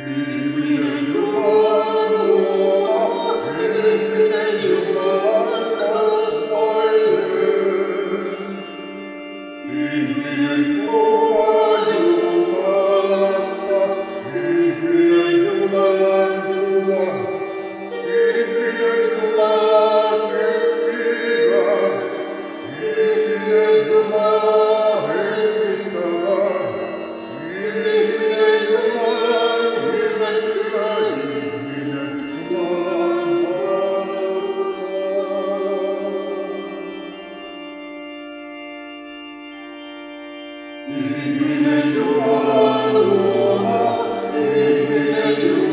Ihminen Jumalan luoma, ihminen Jumalan kasvoinen. Ihminen kuvaa Jumalasta, ihminen Jumalan tuo, ihminen Jumalaa sykkivä, ihminen Jumalaa hengittävä, ihminen Jumalan ilmettyvä, ihminen Jumalan Ihminen Jumalan luoma, ihminen Jumalan